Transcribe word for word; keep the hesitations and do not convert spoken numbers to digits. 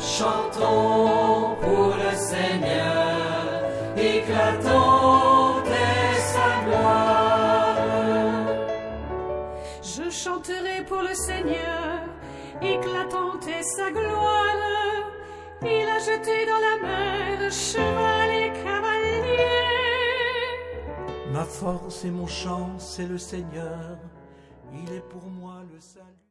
Chantons pour le Seigneur, éclatante est sa gloire. Je chanterai pour le Seigneur, éclatante est sa gloire. Il a jeté dans la mer cheval et cavalier. Ma force et mon chant, c'est le Seigneur, il est pour moi le salut.